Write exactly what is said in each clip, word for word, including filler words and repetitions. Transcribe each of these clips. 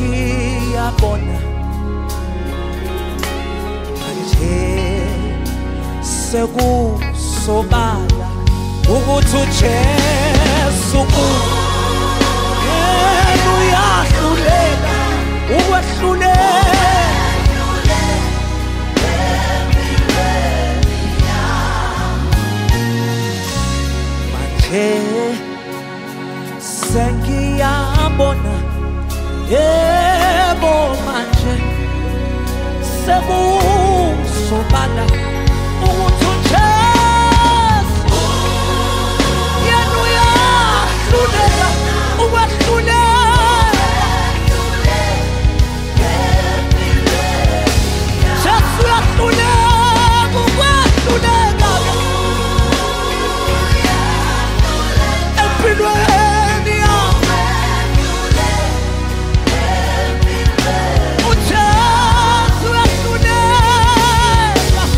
ngiyabona manje sekusobala ukuthi uJesu yena uyahlulela ukwahlulela manje sengiyabona yebo manje sekusobala ukuthi uJesu yena uyahlulela ukwahlulela Jesu uyahlulela ukwahlulela empilweni yami uJesu uyahlulela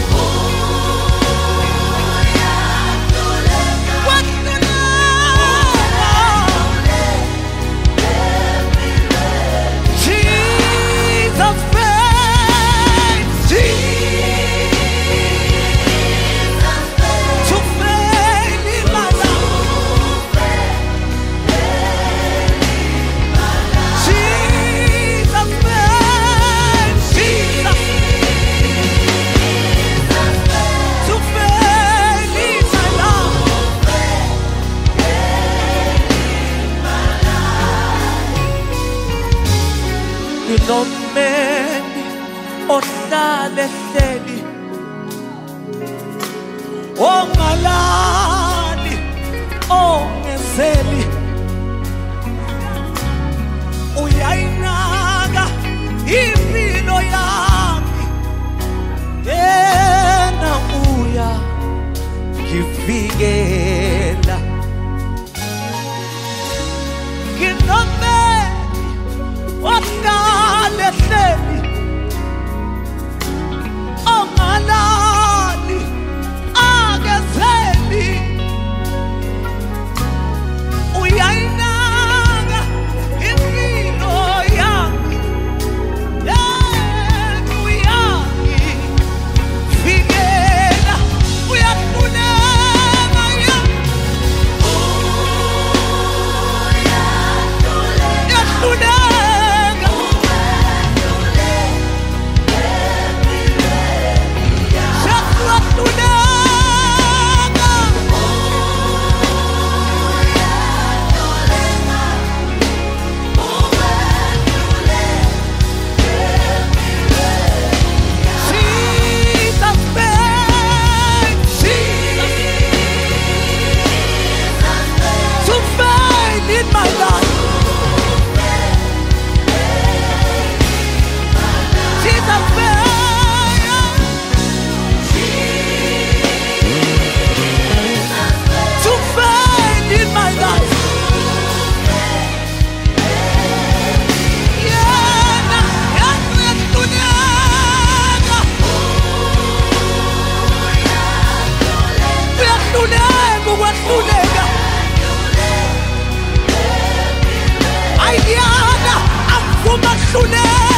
Jesus face, Jesus to fail in my life. Jesus face, Jesus to fail in my life. Nginomeni ohlala ehleli ongalali ongezeli uyayinaka impilo yami yena uya ngivikela nginomeni ohlala ehleli ongalali agezeli uyayinaka impilo yami yena uyangivikela uyahluleka uyahluleka Ayana, I'm from